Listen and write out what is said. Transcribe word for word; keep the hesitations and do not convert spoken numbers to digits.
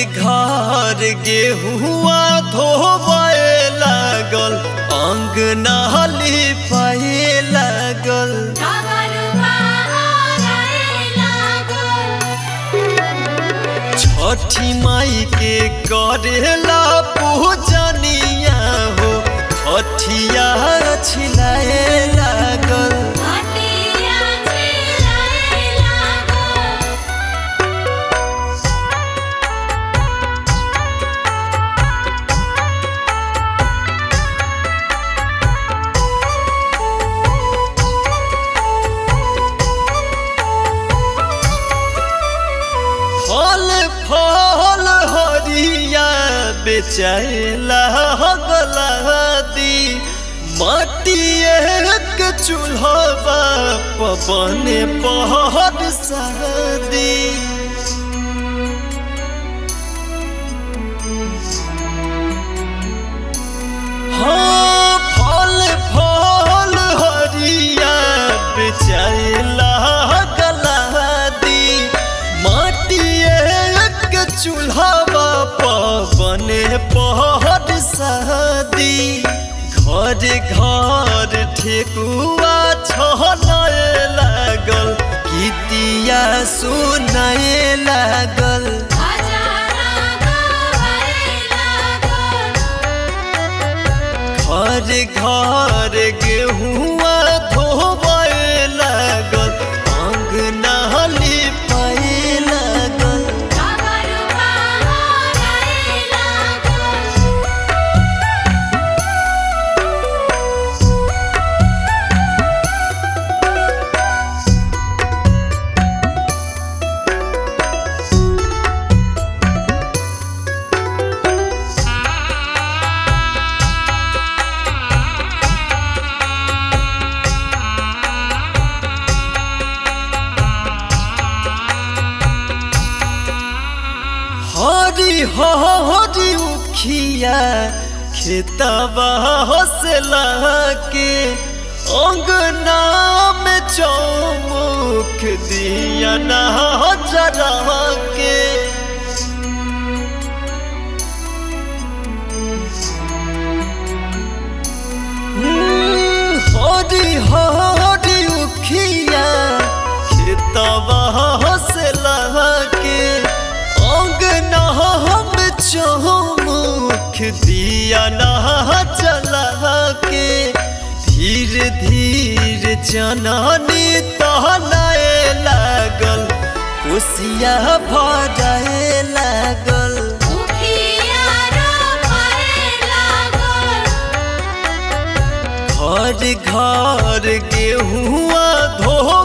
घर गेहुआ धोबे लागल, अंगना लिपाए लागल। छठी माई के करेला पूजनिया हो, खटिया छिलाए लागल। फल फल हरिया बेचाइला गलादी, माटिए के चूल्हा पवन पहर शादी। हाँ फल फल हरिया बेचाइला चूल्हा पवन पहर शादी। घर घर ठेकुआ छनाए लागल, गीतिया सुनाए लागल। घर घर गेहुआ धोबे लागल, अंगना लिपाए लागल। हरी हरी उखिया खेतवा हौसला के, अंगना में चौमुख दिया ना जरा के। हरी हरी उखिया खेतवा हौसला के, अंगना हम चौमुख दिया ना जला के। धीरे धीरे जननी तहनाए लागल, कोसिया भराए लागल। घर घर गेहुआ धो